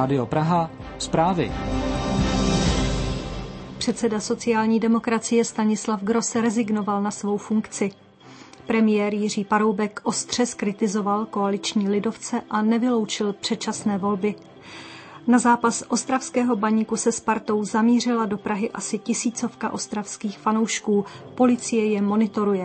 Rádio Praha, zprávy. Předseda sociální demokracie Stanislav Gross rezignoval na svou funkci. Premiér Jiří Paroubek ostře zkritizoval koaliční lidovce a nevyloučil předčasné volby. Na zápas ostravského Baníku se Spartou zamířila do Prahy asi 1000 ostravských fanoušků. Policie je monitoruje.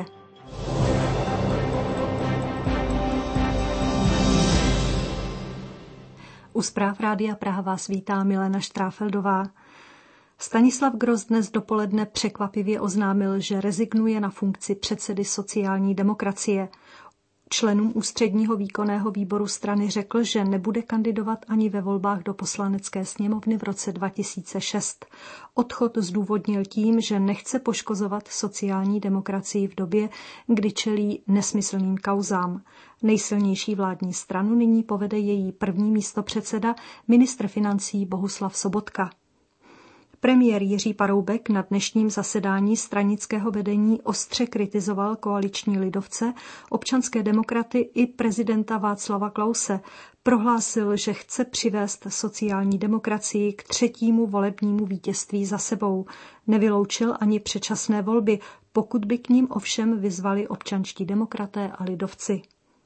U zpráv Rádia Praha vás vítá Milena Štráfeldová. Stanislav Gross dnes dopoledne překvapivě oznámil, že rezignuje na funkci předsedy sociální demokracie. Členům ústředního výkonného výboru strany řekl, že nebude kandidovat ani ve volbách do Poslanecké sněmovny v roce 2006. Odchod zdůvodnil tím, že nechce poškozovat sociální demokracii v době, kdy čelí nesmyslným kauzám. Nejsilnější vládní stranu nyní povede její první místopředseda, ministr financí Bohuslav Sobotka. Premiér Jiří Paroubek na dnešním zasedání stranického vedení ostře kritizoval koaliční lidovce, občanské demokraty i prezidenta Václava Klause. Prohlásil, že chce přivést sociální demokracii k 3. volebnímu vítězství za sebou. Nevyloučil ani předčasné volby, pokud by k ním ovšem vyzvali občanští demokraté a lidovci.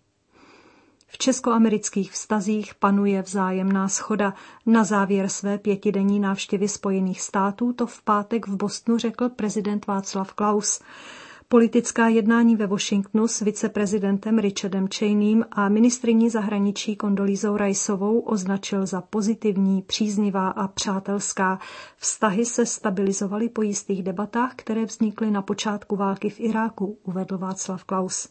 V česko-amerických vztazích panuje vzájemná shoda. Na závěr své 5denní návštěvy Spojených států to v pátek v Bostonu řekl prezident Václav Klaus. Politická jednání ve Washingtonu s viceprezidentem Richardem Cheneym a ministryní zahraničí Condoleezou Riceovou označil za pozitivní, příznivá a přátelská. Vztahy se stabilizovaly po jistých debatách, které vznikly na počátku války v Iráku, uvedl Václav Klaus.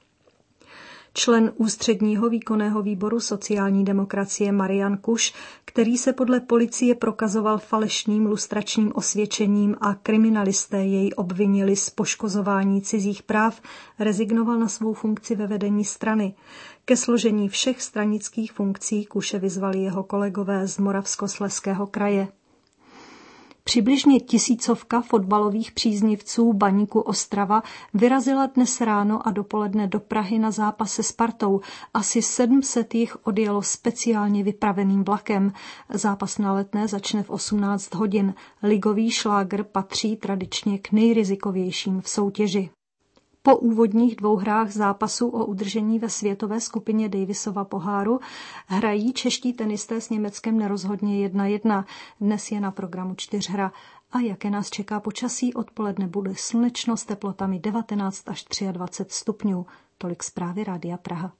Člen ústředního výkonného výboru sociální demokracie Marian Kuš, který se podle policie prokazoval falešným lustračním osvědčením a kriminalisté jej obvinili z poškozování cizích práv, rezignoval na svou funkci ve vedení strany. Ke složení všech stranických funkcí Kuše vyzvali jeho kolegové z Moravskoslezského kraje. Přibližně 1000 fotbalových příznivců Baníku Ostrava vyrazila dnes ráno a dopoledne do Prahy na zápas se Spartou. Asi 700 jich odjelo speciálně vypraveným vlakem. Zápas na Letné začne v 18 hodin. Ligový šlágr patří tradičně k nejrizikovějším v soutěži. Po úvodních 2 hrách zápasu o udržení ve světové skupině Davisova poháru hrají čeští tenisté s Německem nerozhodně 1-1. Dnes je na programu 4hra. A jaké nás čeká počasí? Odpoledne bude slunečno s teplotami 19 až 23 stupňů. Tolik zprávy Rádia Praha.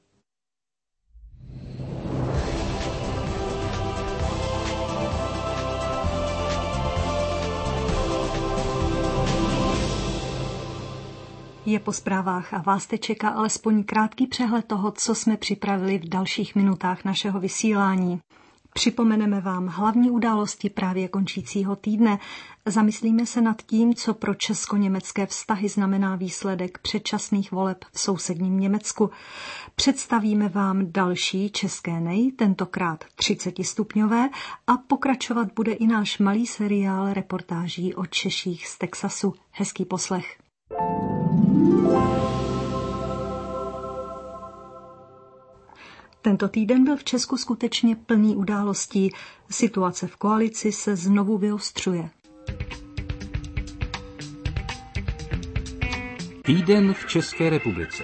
Je po zprávách a vás teď čeká alespoň krátký přehled toho, co jsme připravili v dalších minutách našeho vysílání. Připomeneme vám hlavní události právě končícího týdne. Zamyslíme se nad tím, co pro česko-německé vztahy znamená výsledek předčasných voleb v sousedním Německu. Představíme vám další české nej, tentokrát 30stupňové, a pokračovat bude i náš malý seriál reportáží o Češích z Texasu. Hezký poslech. Tento týden byl v Česku skutečně plný událostí. Situace v koalici se znovu vyostřuje. Týden v České republice.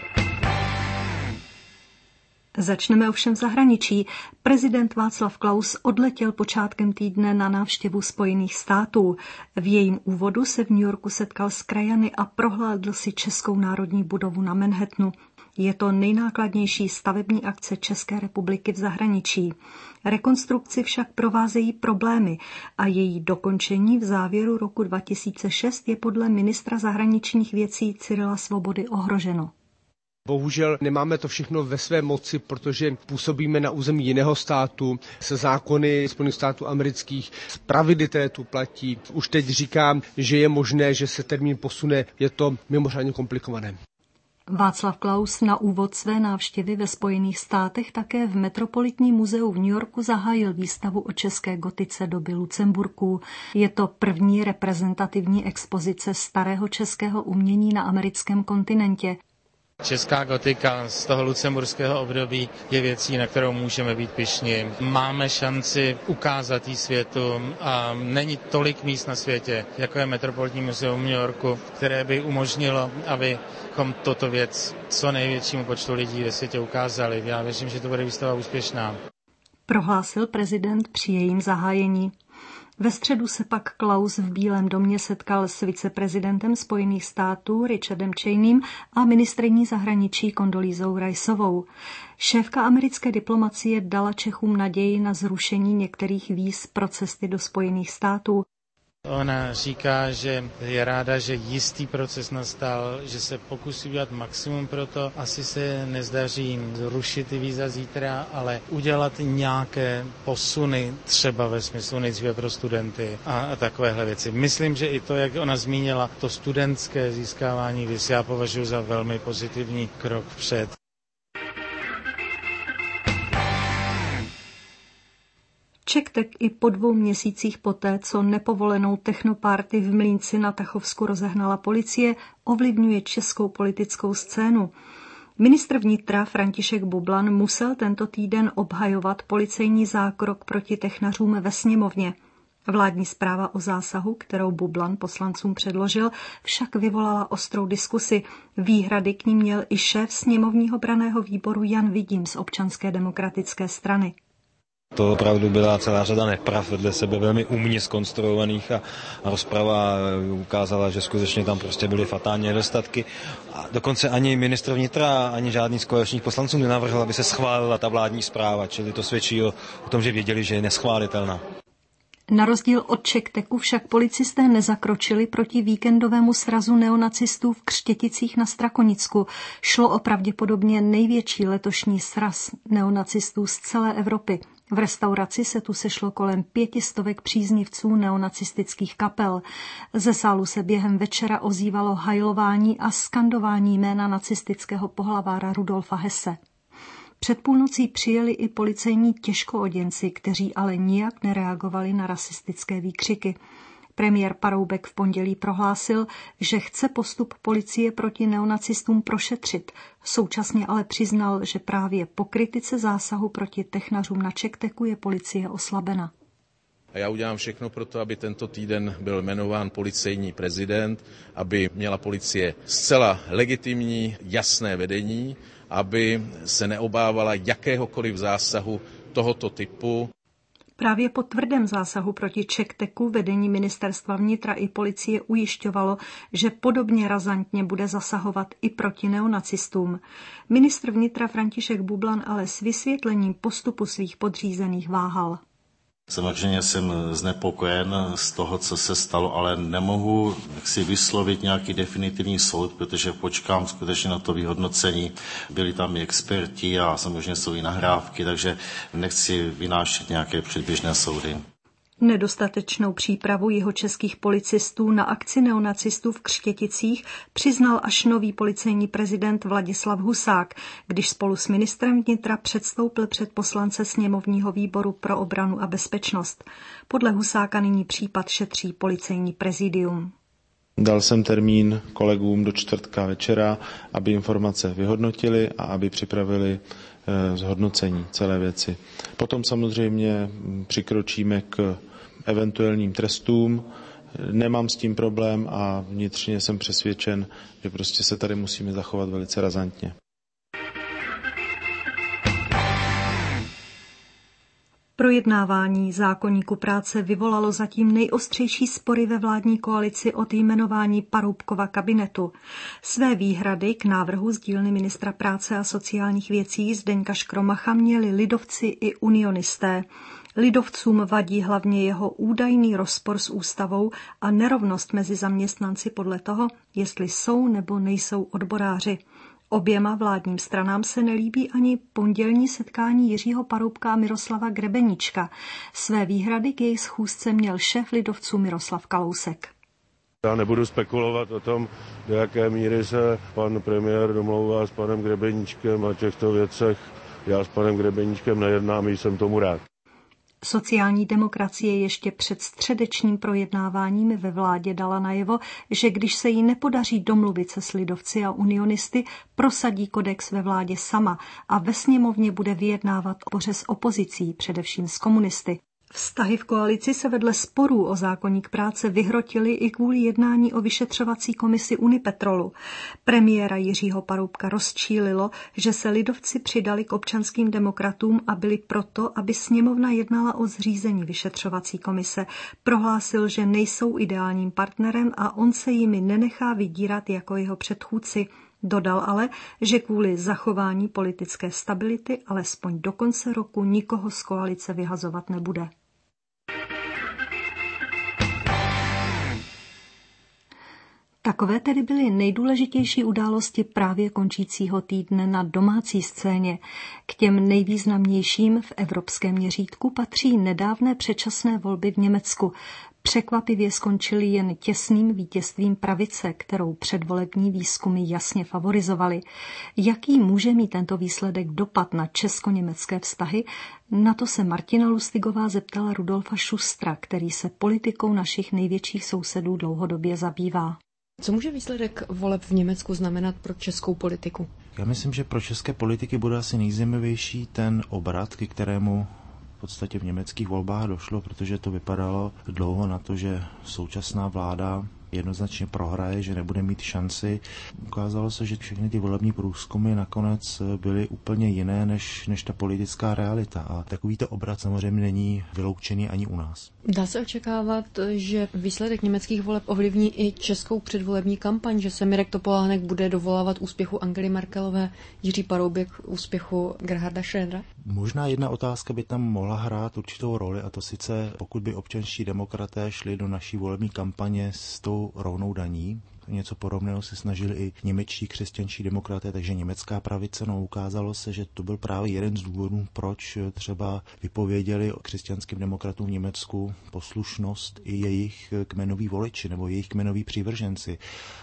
Začneme ovšem v zahraničí. Prezident Václav Klaus odletěl počátkem týdne na návštěvu Spojených států. V jejím úvodu se v New Yorku setkal s krajany a prohlédl si Českou národní budovu na Manhattanu. Je to nejnákladnější stavební akce České republiky v zahraničí. Rekonstrukci však provázejí problémy a její dokončení v závěru roku 2006 je podle ministra zahraničních věcí Cyrila Svobody ohroženo. Bohužel nemáme to všechno ve své moci, protože působíme na území jiného státu se zákony Spojených států amerických, pravidly, které tu platí. Už teď říkám, že je možné, že se termín posune, je to mimořádně komplikované. Václav Klaus na úvod své návštěvy ve Spojených státech také v Metropolitním muzeu v New Yorku zahájil výstavu o české gotice doby Lucemburků. Je to první reprezentativní expozice starého českého umění na americkém kontinentě. Česká gotika z toho lucemburského období je věcí, na kterou můžeme být pyšní. Máme šanci ukázat jí světu a není tolik míst na světě, jako je Metropolitní muzeum New Yorku, které by umožnilo, abychom toto věc co největšímu počtu lidí ve světě ukázali. Já věřím, že to bude výstava úspěšná. Prohlásil prezident při jejím zahájení. Ve středu se pak Klaus v Bílém domě setkal s viceprezidentem Spojených států Richardem Cheneym a ministryní zahraničí Kondolízou Riceovou. Šéfka americké diplomacie dala Čechům naději na zrušení některých víz pro cesty do Spojených států. Ona říká, že je ráda, že jistý proces nastal, že se pokusí udělat maximum pro to. Asi se nezdaří zrušit ty víza zítra, ale udělat nějaké posuny, třeba ve smyslu nejdříve pro studenty a takovéhle věci. Myslím, že i to, jak ona zmínila, to studentské získávání víz, já považuji za velmi pozitivní krok vpřed. CzechTek i po 2 měsících poté, co nepovolenou technoparty v Mlýnci na Tachovsku rozehnala policie, ovlivňuje českou politickou scénu. Ministr vnitra František Bublan musel tento týden obhajovat policejní zákrok proti technařům ve sněmovně. Vládní zpráva o zásahu, kterou Bublan poslancům předložil, však vyvolala ostrou diskusi. Výhrady k ní měl i šéf sněmovního branného výboru Jan Vidím z Občanské demokratické strany. To opravdu byla celá řada nepravd vedle sebe, velmi umně zkonstruovaných a rozprava ukázala, že skutečně tam prostě byly fatální nedostatky. A dokonce ani ministr vnitra, ani žádný z koaličních poslanců nenavrhl, aby se schválila ta vládní zpráva, čili to svědčí o tom, že věděli, že je neschválitelná. Na rozdíl od CzechTeku však policisté nezakročili proti víkendovému srazu neonacistů v Křtěticích na Strakonicku. Šlo o pravděpodobně největší letošní sraz neonacistů z celé Evropy. V restauraci se tu sešlo kolem 500 příznivců neonacistických kapel. Ze sálu se během večera ozývalo hajlování a skandování jména nacistického pohlavára Rudolfa Hesse. Před půlnocí přijeli i policejní těžkooděnci, kteří ale nijak nereagovali na rasistické výkřiky. Premiér Paroubek v pondělí prohlásil, že chce postup policie proti neonacistům prošetřit. Současně ale přiznal, že právě po kritice zásahu proti technařům na CzechTeku je policie oslabena. A já udělám všechno pro to, aby tento týden byl jmenován policejní prezident, aby měla policie zcela legitimní, jasné vedení, aby se neobávala jakéhokoliv zásahu tohoto typu. Právě po tvrdém zásahu proti CzechTeku vedení ministerstva vnitra i policie ujišťovalo, že podobně razantně bude zasahovat i proti neonacistům. Ministr vnitra František Bublan ale s vysvětlením postupu svých podřízených váhal. Samozřejmě jsem znepokojen z toho, co se stalo, ale nemohu si vyslovit nějaký definitivní soud, protože počkám skutečně na to vyhodnocení. Byli tam i experti a samozřejmě jsou i nahrávky, takže nechci vynášet nějaké předběžné soudy. Nedostatečnou přípravu jihočeských policistů na akci neonacistů v Křtěticích přiznal až nový policejní prezident Vladislav Husák, když spolu s ministrem vnitra předstoupil před poslance sněmovního výboru pro obranu a bezpečnost. Podle Husáka nyní případ šetří policejní prezidium. Dal jsem termín kolegům do čtvrtka večera, aby informace vyhodnotili a aby připravili zhodnocení celé věci. Potom samozřejmě přikročíme k eventuálním trestům. Nemám s tím problém a vnitřně jsem přesvědčen, že prostě se tady musíme zachovat velice razantně. Projednávání zákoníku práce vyvolalo zatím nejostřejší spory ve vládní koalici od jmenování Paroubkova kabinetu. Své výhrady k návrhu z dílny ministra práce a sociálních věcí Zdeňka Škromacha měli lidovci i unionisté. Lidovcům vadí hlavně jeho údajný rozpor s ústavou a nerovnost mezi zaměstnanci podle toho, jestli jsou nebo nejsou odboráři. Oběma vládním stranám se nelíbí ani pondělní setkání Jiřího Paroubka a Miroslava Grebeníčka. Své výhrady k jejich schůzce měl šéf lidovců Miroslav Kalousek. Já nebudu spekulovat o tom, do jaké míry se pan premiér domlouvá s panem Grebeníčkem a těchto věcech. Já s panem Grebeníčkem nejednám, jsem tomu rád. Sociální demokracie ještě před středečním projednáváním ve vládě dala najevo, že když se jí nepodaří domluvit se s lidovci a unionisty, prosadí kodex ve vládě sama a ve sněmovně bude vyjednávat s opozicí, především s komunisty. Vztahy v koalici se vedle sporů o zákoník práce vyhrotily i kvůli jednání o vyšetřovací komisi Unipetrolu. Premiéra Jiřího Paroubka rozčílilo, že se lidovci přidali k občanským demokratům a byli proto, aby sněmovna jednala o zřízení vyšetřovací komise. Prohlásil, že nejsou ideálním partnerem a on se jimi nenechá vydírat jako jeho předchůdci. Dodal ale, že kvůli zachování politické stability alespoň do konce roku nikoho z koalice vyhazovat nebude. Takové tedy byly nejdůležitější události právě končícího týdne na domácí scéně. K těm nejvýznamnějším v evropském měřítku patří nedávné předčasné volby v Německu. Překvapivě skončily jen těsným vítězstvím pravice, kterou předvolební výzkumy jasně favorizovaly. Jaký může mít tento výsledek dopad na česko-německé vztahy? Na to se Martina Lustigová zeptala Rudolfa Schustra, který se politikou našich největších sousedů dlouhodobě zabývá. Co může výsledek voleb v Německu znamenat pro českou politiku? Já myslím, že pro české politiky bude asi nejzajímavější ten obrat, ke kterému v podstatě v německých volbách došlo, protože to vypadalo dlouho na to, že současná vláda jednoznačně prohraje, že nebude mít šanci. Ukázalo se, že všechny ty volební průzkumy nakonec byly úplně jiné než ta politická realita. A takovýto obrat samozřejmě není vyloučený ani u nás. Dá se očekávat, že výsledek německých voleb ovlivní i českou předvolební kampaň, že se Mirek Topolánek bude dovolávat úspěchu Angely Merkelové, Jiří Paroubek úspěchu Gerharda Schrödera? Možná jedna otázka by tam mohla hrát určitou roli, a to sice pokud by občanští demokraté šli do naší volební kampaně s tou rovnou daní. Něco podobného se snažili i němečtí křesťanští demokraté, takže německá pravice. Ukázalo se, že to byl právě jeden z důvodů, proč třeba vypověděli křesťanským demokratům v Německu poslušnost i jejich kmenoví voliči nebo jejich kmenoví přívrženci.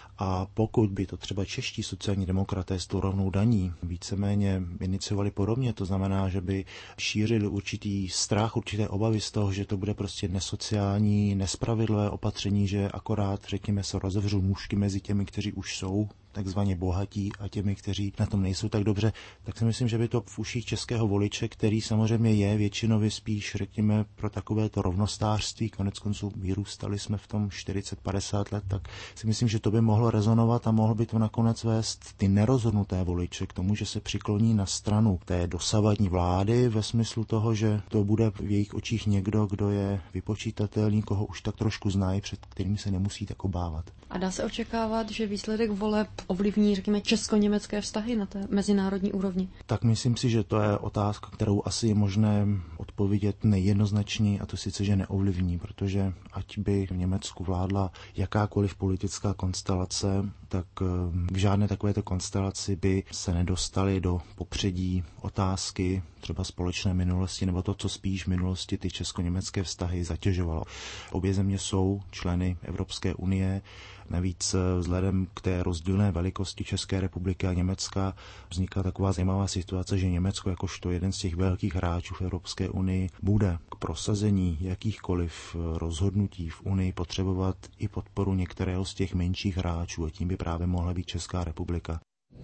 A pokud by to třeba čeští sociální demokraté s tou rovnou daní víceméně iniciovali podobně, to znamená, že by šířili určitý strach, určité obavy z toho, že to bude prostě nesociální, nespravedlivé opatření, že akorát, řekněme, se rozevřou nůžky mezi těmi, kteří už jsou takzvaně bohatí a těmi, kteří na tom nejsou tak dobře, tak si myslím, že by to v uších českého voliče, který samozřejmě je většinově spíš, řekněme, pro takovéto rovnostářství, koneckonců vyrůstali jsme v tom 40-50 let, tak si myslím, že to by mohlo rezonovat a mohlo by to nakonec vést ty nerozhodnuté voliče k tomu, že se přikloní na stranu té dosavadní vlády ve smyslu toho, že to bude v jejich očích někdo, kdo je vypočítatelný, koho už tak trošku znají, před kterým se nemusí tak obávat. A dá se očekávat, že výsledek voleb ovlivní, řekněme, česko-německé vztahy na té mezinárodní úrovni? Tak myslím si, že to je otázka, kterou asi je možné odpovědět nejednoznačně, a to sice, že neovlivní, protože ať by v Německu vládla jakákoliv politická konstelace, tak v žádné takovéto konstelaci by se nedostaly do popředí otázky třeba společné minulosti, nebo to, co spíš v minulosti ty česko-německé vztahy zatěžovalo. Obě země jsou členy Evropské unie, navíc vzhledem k té rozdílné velikosti České republiky a Německa vzniká taková zajímavá situace, že Německo jakožto jeden z těch velkých hráčů v Evropské unii bude k prosazení jakýchkoliv rozhodnutí v unii potřebovat i podporu některého z těch menších hráčů, a tím by právě mohla být Česká republika.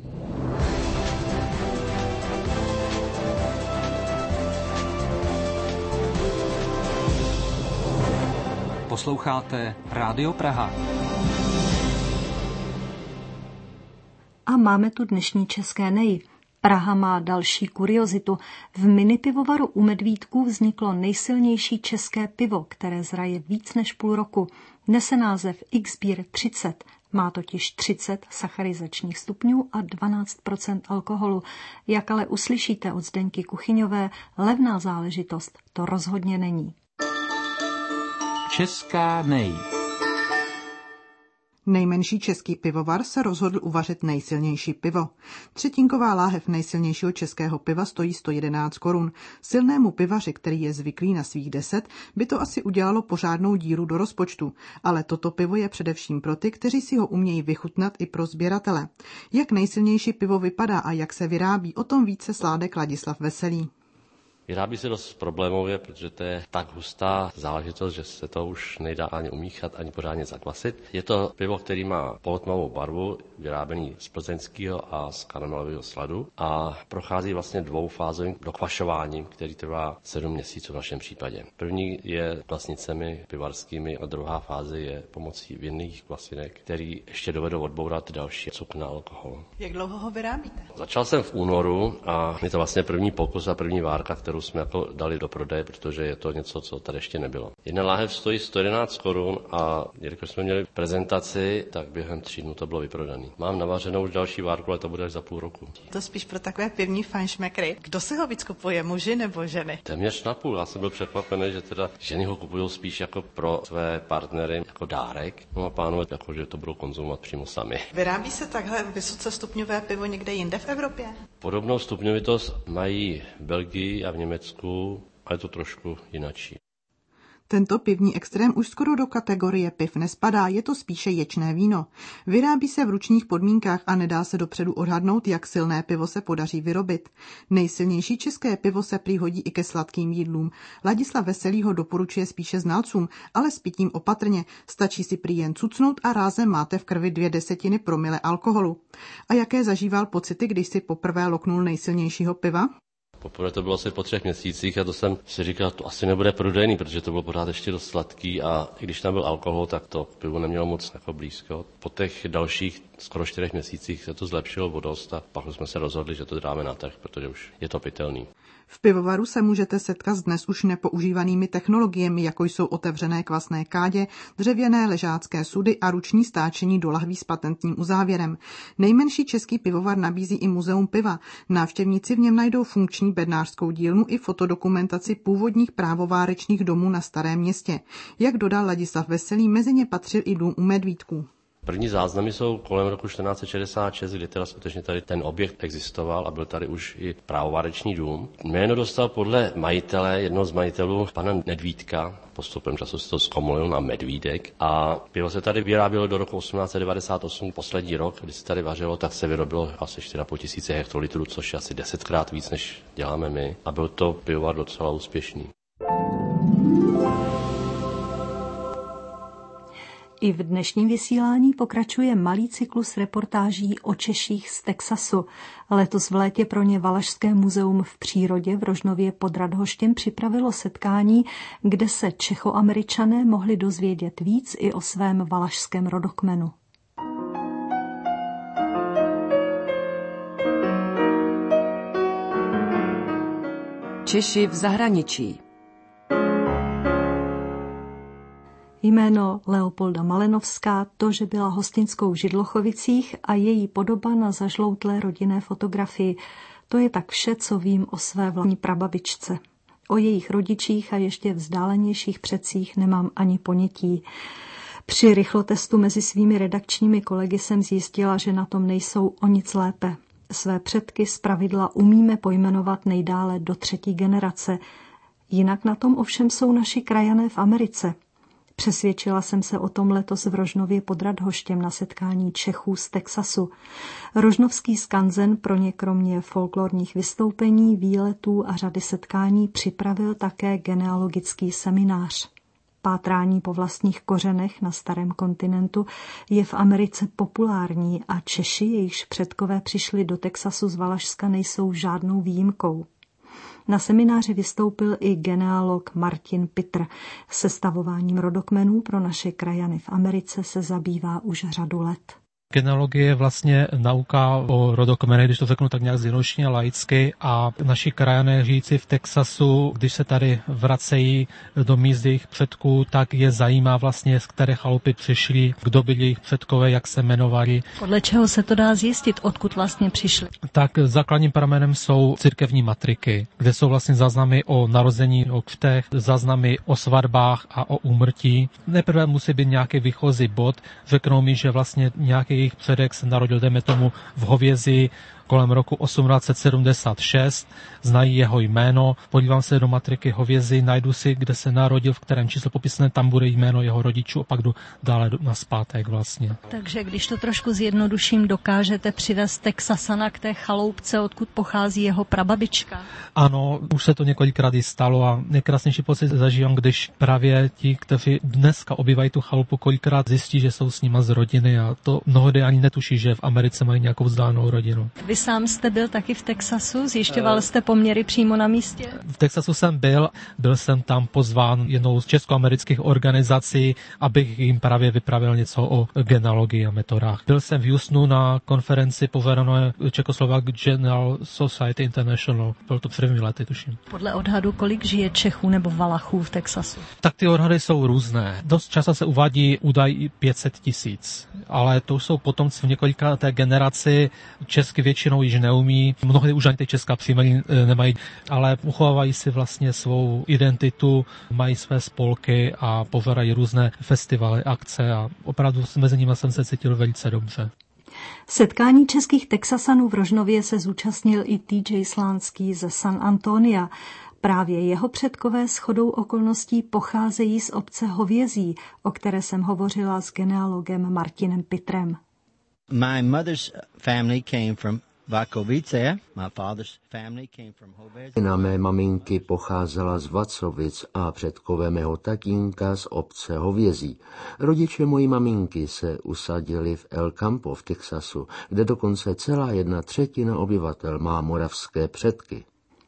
Posloucháte Rádio Praha. A máme tu dnešní české neji. Praha má další kuriozitu. V minipivovaru u Medvídků vzniklo nejsilnější české pivo, které zraje víc než půl roku. Nese název X-Beer 30. Má totiž 30 sacharizačních stupňů a 12% alkoholu. Jak ale uslyšíte od Zdeňky Kuchyňové, levná záležitost to rozhodně není. Česká nej. Nejmenší český pivovar se rozhodl uvařit nejsilnější pivo. Třetinková láhev nejsilnějšího českého piva stojí 111 korun. Silnému pivaři, který je zvyklý na svých 10, by to asi udělalo pořádnou díru do rozpočtu. Ale toto pivo je především pro ty, kteří si ho umějí vychutnat, i pro sběratele. Jak nejsilnější pivo vypadá a jak se vyrábí, o tom více sládek Ladislav Veselý. Vyrábí se dost problémově, protože to je tak hustá záležitost, že se to už nedá ani umíchat, ani pořádně zakvasit. Je to pivo, který má polotmavou barvu, vyráběný z plzeňského a z karamelového sladu a prochází vlastně dvoufázovým dokvašováním, který trvá 7 měsíců v našem případě. První je kvasnicemi pivarskými a druhá fáze je pomocí vinných kvasinek, který ještě dovedou odbourat další cukr na alkohol. Jak dlouho ho vyrábíte? Začal jsem v únoru a je to vlastně první pokus a první várka, kterou jsme jako dali do prodeje, protože je to něco, co tady ještě nebylo. Jedna láhev stojí 111 korun a jelikož jsme měli prezentaci, tak během 3 dnů to bylo vyprodaný. Mám navařenou už další várku, ale to bude až za půl roku. To spíš pro takové pivní fajnšmekry. Kdo si ho víc kupuje, muži nebo ženy? Téměř napůl. Já jsem byl překvapený, že teda ženy ho kupují spíš jako pro své partnery jako dárek. No a pánové, jako, že to budou konzumovat přímo sami. Vyrábí se takhle vysoce stupňové pivo někde jinde v Evropě? Podobnou stupňovitost mají v Belgii a v Německu, ale je to trošku jinačí. Tento pivní extrém už skoro do kategorie piv nespadá, je to spíše ječné víno. Vyrábí se v ručních podmínkách a nedá se dopředu odhadnout, jak silné pivo se podaří vyrobit. Nejsilnější české pivo se prý hodí i ke sladkým jídlům. Ladislav Veselý ho doporučuje spíše znalcům, ale s pitím opatrně. Stačí si prý jen cucnout a rázem máte v krvi 0,2 promile alkoholu. A jaké zažíval pocity, když si poprvé loknul nejsilnějšího piva? Poprvé to bylo asi po 3 měsících a to jsem si říkal, to asi nebude prodejný, protože to bylo pořád ještě dost sladký a i když tam byl alkohol, tak to pivo nemělo moc jako blízko. Po těch dalších skoro 4 měsících se to zlepšilo o dost a pak jsme se rozhodli, že to dáme na trh, protože už je to pitelný. V pivovaru se můžete setkat s dnes už nepoužívanými technologiemi, jako jsou otevřené kvasné kádě, dřevěné ležácké sudy a ruční stáčení do lahví s patentním uzávěrem. Nejmenší český pivovar nabízí i muzeum piva. Návštěvníci v něm najdou funkční bednářskou dílnu i fotodokumentaci původních právovárečných domů na Starém Městě. Jak dodal Ladislav Veselý, mezi ně patřil i dům u Medvídků. První záznamy jsou kolem roku 1466, kdy teda skutečně tady ten objekt existoval a byl tady už i právováreční dům. Jméno dostal podle majitele, jednoho z majitelů, pana Nedvídka. Postupem času se to zkomolil na Medvídek a pivo se tady vyrábělo do roku 1898, poslední rok, kdy se tady vařilo, tak se vyrobilo asi 4,5 tisíce hektolitrů, což je asi 10krát víc, než děláme my. A byl to pivovar docela úspěšný. I v dnešním vysílání pokračuje malý cyklus reportáží o Češích z Texasu. Letos v létě pro ně Valašské muzeum v přírodě v Rožnově pod Radhoštěm připravilo setkání, kde se Čechoameričané mohli dozvědět víc i o svém valašském rodokmenu. Češi v zahraničí. Jméno Leopolda Malenovská, to, že byla hostinskou v Židlochovicích a její podoba na zažloutlé rodinné fotografii, to je tak vše, co vím o své vlastní prababičce. O jejich rodičích a ještě vzdálenějších předcích nemám ani ponětí. Při rychlotestu mezi svými redakčními kolegy jsem zjistila, že na tom nejsou o nic lépe. Své předky zpravidla umíme pojmenovat nejdále do 3. generace. Jinak na tom ovšem jsou naši krajané v Americe. Přesvědčila jsem se o tom letos v Rožnově pod Radhoštěm na setkání Čechů z Texasu. Rožnovský skanzen pro ně kromě folklorních vystoupení, výletů a řady setkání připravil také genealogický seminář. Pátrání po vlastních kořenech na starém kontinentu je v Americe populární a Češi, jejichž předkové přišli do Texasu z Valašska, nejsou žádnou výjimkou. Na semináři vystoupil i genealog Martin Pitr. Sestavováním rodokmenů pro naše krajany v Americe se zabývá už řadu let. Genealogie je vlastně nauka o rodokmenech, když to řeknu tak nějak zjednodušeně laicky, a naši krajané žijící v Texasu, když se tady vracejí do míst jejich předků, tak je zajímá vlastně, z které chalupy přišli, kdo byli jejich předkové, jak se jmenovali. Podle čeho se to dá zjistit, odkud vlastně přišli? Tak základním pramenem jsou církevní matriky, kde jsou vlastně záznamy o narození, o křtech, záznamy o svatbách a o úmrtí. Nejprve musí být nějaký výchozí bod, řeknou mi, že vlastně nějaký jejich předek se narodil, dejme tomu, v Hovězi kolem roku 1876, znají jeho jméno, podívám se do matriky Hovězy, najdu si, kde se narodil, v kterém čísle popisné, tam bude jméno jeho rodičů a pak jdu dále nazpátek vlastně. Takže když to trošku zjednoduším, dokážete přivést Texasana k té chaloupce, odkud pochází jeho prababička? Ano, už se to několikrát i stalo a nejkrásnější pocit zažívám, když právě ti, kteří dneska obývají tu chalupu, kolikrát zjistí, že jsou s nima z rodiny a to mnohdy ani netuší, že v Americe mají nějakou vzdálenou rodinu. Vy sám jste byl taky v Texasu? Zjišťoval jste poměry přímo na místě? V Texasu jsem byl jsem tam pozván jednou z českoamerických organizací, abych jim právě vypravil něco o genealogii a metodách. Byl jsem v Houstonu na konferenci povedené Czechoslovak General Society International. Bylo to před 2 lety, tuším. Podle odhadu, kolik žije Čechů nebo Valachů v Texasu? Tak ty odhady jsou různé. Dost často se uvádí údaj 500 000, ale to jsou potomci v několika té generaci. Česky většinou již neumí, mnohdy už ani ty česká příjmení nemají, ale uchovávají si vlastně svou identitu, mají své spolky a pořádají různé festivaly, akce a opravdu mezi nimi jsem se cítil velice dobře. Setkání českých Texasanů v Rožnově se zúčastnil i TJ Slánský ze San Antonia. Právě jeho předkové shodou okolností pocházejí z obce Hovězí, o které jsem hovořila s genealogem Martinem Pitrem. My mother's family came from Vakovice. My father's family came from Hovězí. Na mé maminky pocházela z Vacovic a předkové mého tatínka z obce Hovězí. Rodiče mojí maminky se usadili v El Campo v Texasu, kde dokonce celá 1/3 obyvatel má moravské předky.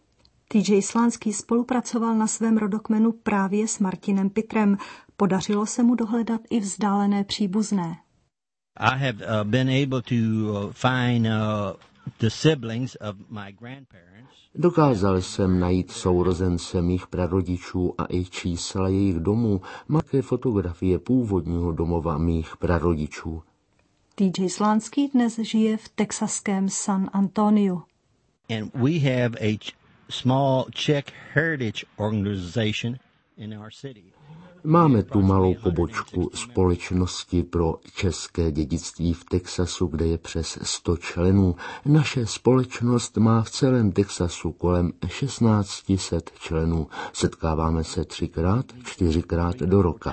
TJ Slánský spolupracoval na svém rodokmenu právě s Martinem Pitrem. Podařilo se mu dohledat i vzdálené příbuzné. I have been able to find the siblings of my grandparents. Dokázal jsem najít sourozence mých prarodičů a i čísla jejich domů, také fotografie původního domova mých prarodičů. TJ Slánský dnes žije v texaském San Antoniu. And we have a small Czech heritage organization in our city. Máme tu malou pobočku společnosti pro české dědictví v Texasu, kde je přes 100 členů. Naše společnost má v celém Texasu kolem 1600 členů. Setkáváme se 3x, 4x do roka.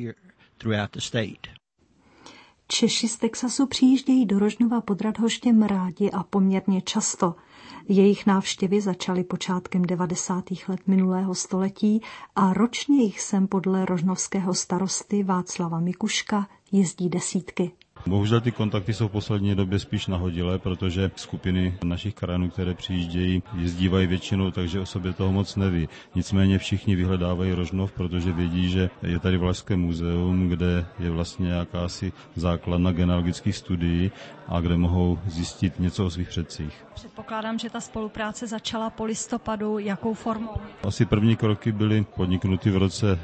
Češi z Texasu přijíždějí do Rožnova pod Radhoštěm rádi a poměrně často. Jejich návštěvy začaly počátkem 90. let minulého století a ročně jich sem podle rožnovského starosty Václava Mikuška jezdí desítky. Bohužel ty kontakty jsou v poslední době spíš nahodilé, protože skupiny našich krajanů, které přijíždějí, jezdívají většinou, takže o sobě toho moc neví. Nicméně všichni vyhledávají Rožnov, protože vědí, že je tady Valašské muzeum, kde je vlastně jakási základna genealogických studií a kde mohou zjistit něco o svých předcích. Předpokládám, že ta spolupráce začala po listopadu. Jakou formou? Asi první kroky byly podniknuty v roce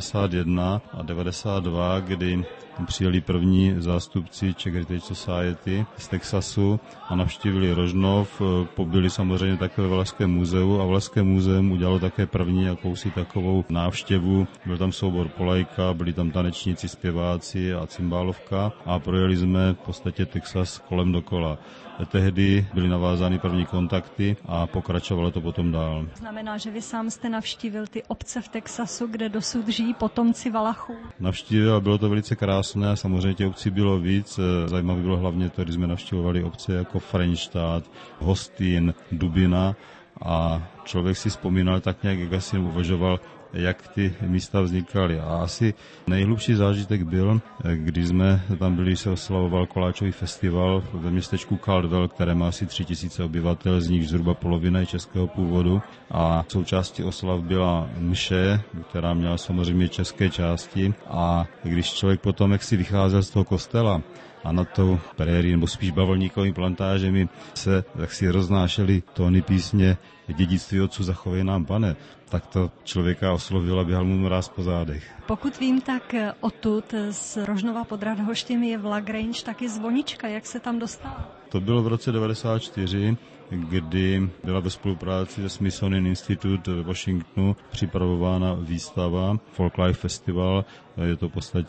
91 a 92, kdy přijeli první zástupci Czech Heritage Society z Texasu a navštívili Rožnov, pobyli samozřejmě také ve Valašském muzeu a Valašské muzeum udělalo také první jakousi takovou návštěvu. Byl tam soubor Polajka, byli tam tanečníci, zpěváci a cymbálovka a projeli jsme v podstatě Texas kolem dokola. Tehdy byly navázány první kontakty a pokračovalo to potom dál. Znamená, že vy sám jste navštívil ty obce v Texasu, kde dosud žijí potomci Valachů? Navštívil a bylo to velice krásné, samozřejmě těch obcí bylo víc. Zajímavé bylo hlavně to, když jsme navštívovali obce jako Frenštát, Hostin, Dubina a člověk si vzpomínal tak nějak, jak asi uvažoval, jak ty místa vznikaly. A asi nejhlubší zážitek byl, když jsme tam byli, se oslavoval koláčový festival ve městečku Caldwell, které má asi 3000 obyvatel, z nich zhruba polovina je českého původu. A součástí oslav byla mše, která měla samozřejmě české části. A když člověk potom, jak si vycházel z toho kostela, a na tou prérii, nebo spíš bavlníkovými plantážemi se jaksi roznášely tóny písně Dědictví otců zachovej nám, Pane, tak to člověka oslovilo a běhal mu mráz po zádech. Pokud vím, tak odtud z Rožnova pod Radhoštěm je v LaGrange taky zvonička. Jak se tam dostala? To bylo v roce 94, kdy byla ve spolupráci se Smithsonian Institute ve Washingtonu připravována výstava Folklife Festival. Je to v podstatě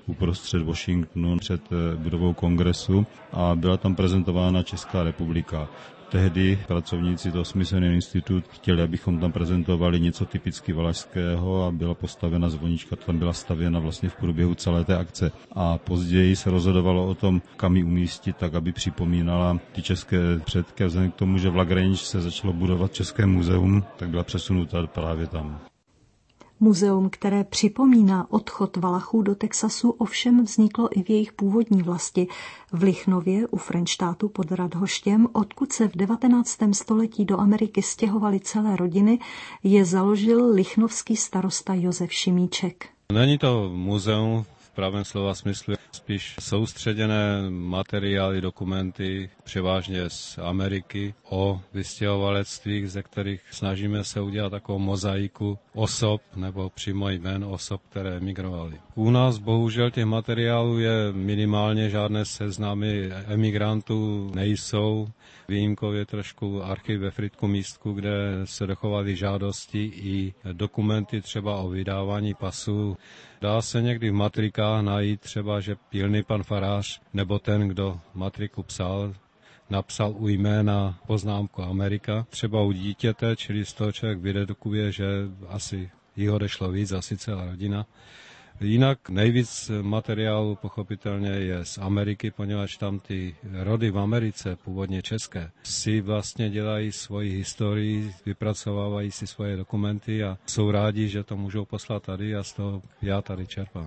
uprostřed Washingtonu před budovou kongresu a byla tam prezentována Česká republika. Tehdy pracovníci toho Smithsonian Institute chtěli, abychom tam prezentovali něco typicky valašského a byla postavena zvonička, tam byla stavěna vlastně v průběhu celé té akce. A později se rozhodovalo o tom, kam ji umístit, tak aby připomínala ty české předky. Vzhledem k tomu, že v Lagrange se začalo budovat České muzeum, tak byla přesunuta právě tam. Muzeum, které připomíná odchod Valachů do Texasu, ovšem vzniklo i v jejich původní vlasti v Lichnově u Frenštátu pod Radhoštěm, odkud se v 19. století do Ameriky stěhovaly celé rodiny, je založil lichnovský starosta Josef Šimíček. Není to muzeum v pravém slova smyslu, spíš soustředěné materiály, dokumenty, převážně z Ameriky, o vystěhovalectvích, ze kterých snažíme se udělat takovou mozaiku osob nebo přímo jmén osob, které emigrovaly. U nás bohužel těch materiálů je minimálně, žádné seznamy emigrantů nejsou. Výjimkou je trošku archiv ve Frýdku Místku, kde se dochovaly žádosti i dokumenty třeba o vydávání pasů. Dá se někdy v matrikách najít třeba, že pilný pan farář nebo ten, kdo matriku psal, napsal u jména poznámku Amerika. Třeba u dítěte, čili z toho člověk vydedukuje, že asi jí odešlo víc, asi celá rodina. Jinak nejvíc materiálu pochopitelně je z Ameriky, poněvadž tam ty rody v Americe, původně české, si vlastně dělají svoji historii, vypracovávají si svoje dokumenty a jsou rádi, že to můžou poslat tady a z toho já tady čerpám.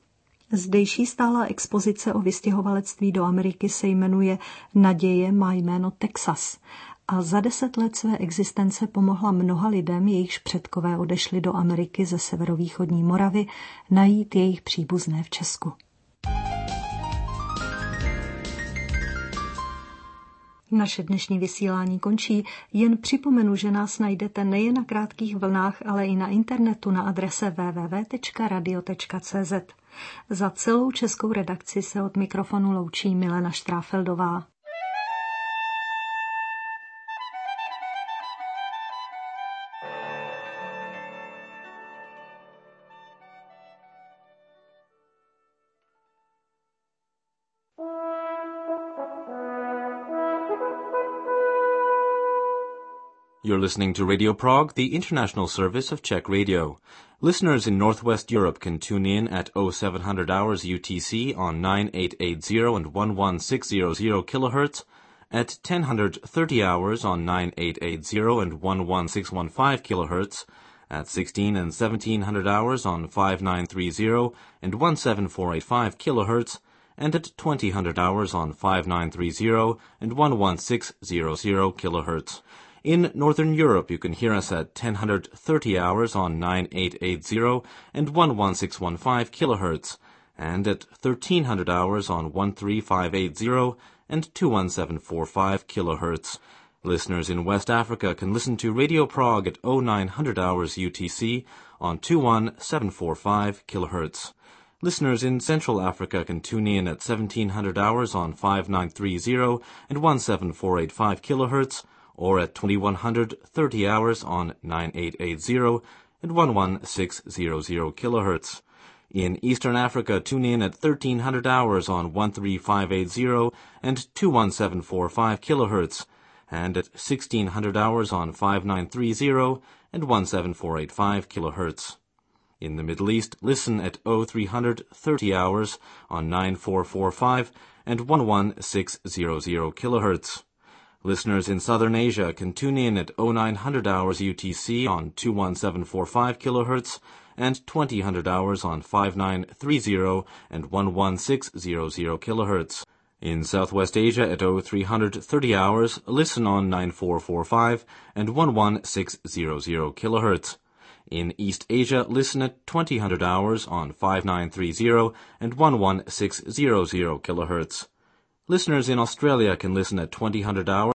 Zdejší stálá expozice o vystěhovalectví do Ameriky se jmenuje Naděje má jméno Texas a za 10 let své existence pomohla mnoha lidem, jejichž předkové odešli do Ameriky ze severovýchodní Moravy, najít jejich příbuzné v Česku. Naše dnešní vysílání končí, jen připomenu, že nás najdete nejen na krátkých vlnách, ale i na internetu na adrese www.radio.cz. Za celou českou redakci se od mikrofonu loučí Milena Štráfeldová. You're listening to Radio Prague, the international service of Czech Radio. Listeners in Northwest Europe can tune in at 0700 hours UTC on 9880 and 11600 kHz, at 1030 hours on 9880 and 11615 kHz, at 16 and 1700 hours on 5930 and 17485 kHz, and at 2000 hours on 5930 and 11600 kHz. In Northern Europe, you can hear us at 1030 hours on 9880 and 11615 kHz, and at 1300 hours on 13580 and 21745 kHz. Listeners in West Africa can listen to Radio Prague at 0900 hours UTC on 21745 kHz. Listeners in Central Africa can tune in at 1700 hours on 5930 and 17485 kHz, or at 2130 hours on 9880 and 11600 kHz. In Eastern Africa, tune in at 1300 hours on 13580 and 21745 kHz, and at 1600 hours on 5930 and 17485 kHz. In the Middle East, listen at 0330 hours on 9445 and 11600 kHz. Listeners in Southern Asia can tune in at 0900 hours UTC on 21745 kHz and 2000 hours on 5930 and 11600 kHz. In Southwest Asia at 0330 hours, listen on 9445 and 11600 kHz. In East Asia, listen at 2000 hours on 5930 and 11600 kHz. Listeners in Australia can listen at 2000 hours